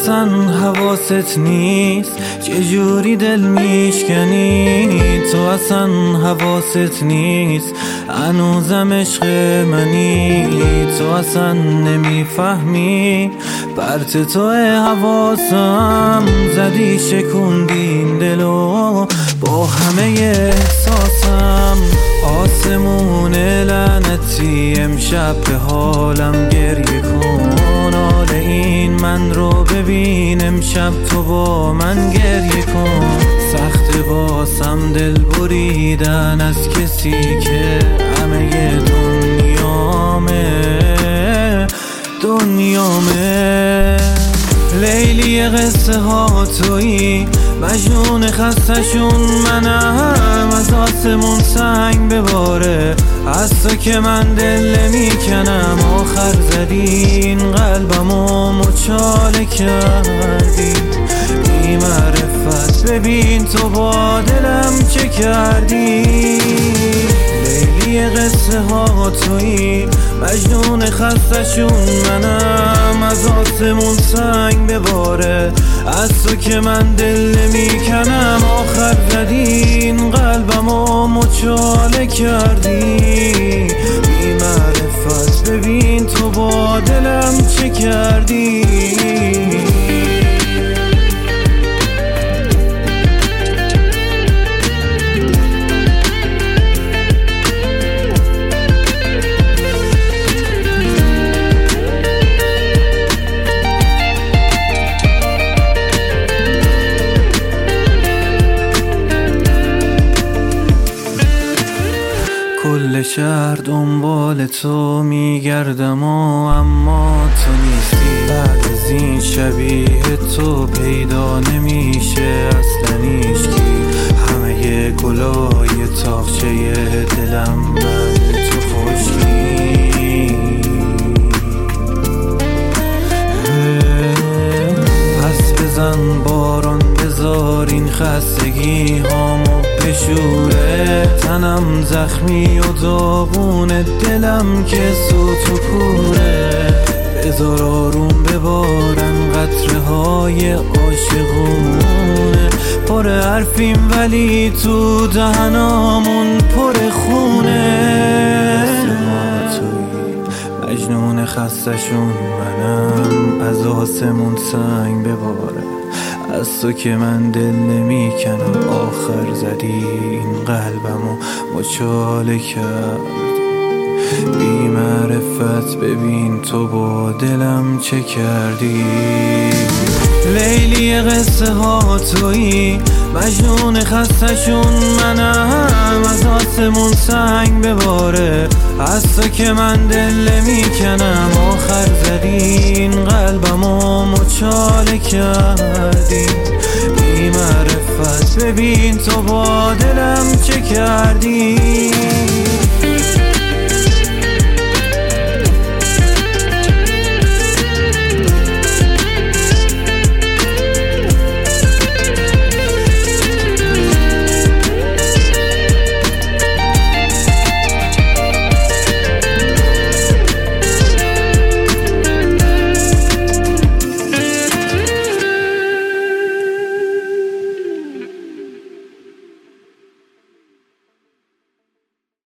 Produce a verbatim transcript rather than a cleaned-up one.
اصلا حواست نیست چجوری دل میشکنی، تو اصلا حواست نیست هنوزم عشق منی، تو اصلا نمیفهمی پرت تو حواسم زدی شکوندین دلو با همه احساسم. آسمون لعنتی امشب به حالم گریه کن، حال این من رو ببین امشب تو با من گریه کن. سخت واسم دل بریدن از کسی که همه دنیامه دنیامه. لیلی قصه ها تویی، مجنون خستشون منم، از آسمون سنگ بباره از تو که من دل نمیکنم. آخر زدین قلبمو مچاله کردی، بی معرفت ببین تو با دلم چه کردی. لیلی قصه ها تویی، مجنون خستشون منم، از آسمون سنگ بباره از تو که من دل نمیکنم. آخر زدین قلبمو مچاله کردی، بی معرفت ببین تو با دلم چه کردی. کل شهر دنبال تو میگردم و اما تو نیستی. بعد از این شبیه تو پیدا نمیشه اصلا هیچکی، همه گلای تاقچه دلم بعد تو خشکی. پس بزن باران بذار این خستگی هامو بشوره، تنم زخمی و داغون دلم که سوت و کوره. بذار آروم ببارن قطره های عاشقونه، پر حرفیم ولی تو دهنامون پر خونه. مجنون خستشون منم، از آسمون سنگ بباره از تو که من دل نمیکنم. آخر زدی این قلبمو مچاله کردی، بی معرفت ببین تو با دلم چه کردی. لیلی قصه ها تویی، مجنون خستشون منم، از آسمون سنگ بباره از تو که من دل نمیکنم. آخر زدین قلبمو مچاله کردی، بی معرفت ببین تو با دلم چه کردی.